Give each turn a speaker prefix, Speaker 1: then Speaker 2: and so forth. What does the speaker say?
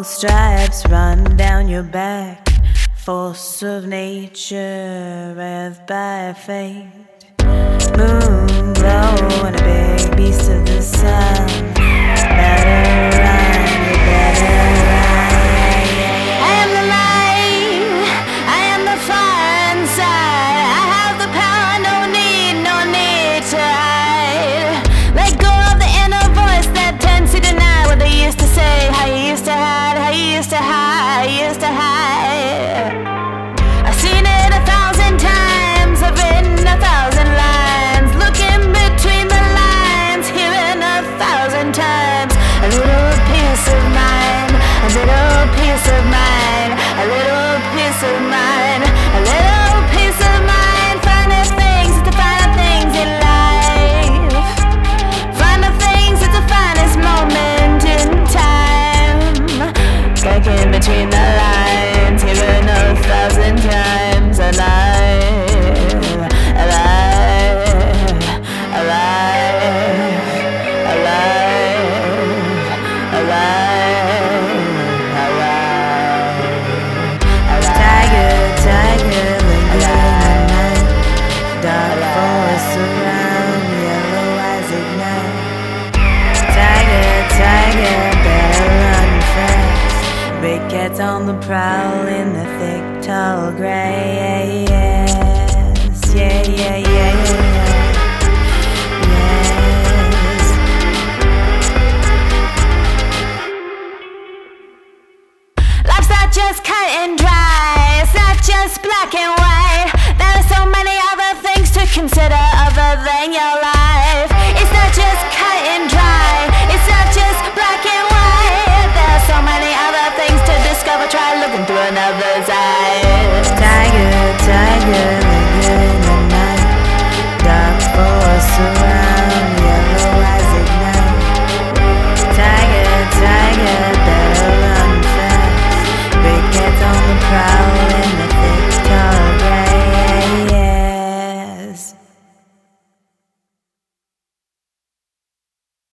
Speaker 1: stripes run down your back. Force of nature, wrath by fate. Moon glow and a big beast of the sun. Better run, you better run.
Speaker 2: I am the light, I am the fire inside. I have the power, no need to hide. Let go of the inner voice that tends to deny what they used to say. How you used to hide, how you used to hide, you used to hide. I've seen it 1,000 times, I've written 1,000 lines, looking between the lines, hearing 1,000 times. A little piece of mine, a little piece of mine, a little piece of mine, a little piece of mine. Find the things, it's the finer things in life. Find the things, it's the finest moment in time. Back in between the lines, hearing 1,000 times. Alive, alive, alive, alive, alive, alive.
Speaker 1: Tiger, tiger, linger in the night. Dark forests around, yellow eyes ignite. Tiger, tiger, better run fast. Big cats on the prowl in the thick, tall grass. Yeah, yeah, yeah, yeah. Yes.
Speaker 2: Life's not just cut and dry, it's not just black and white. There are so many other things to consider other than your life. It's not just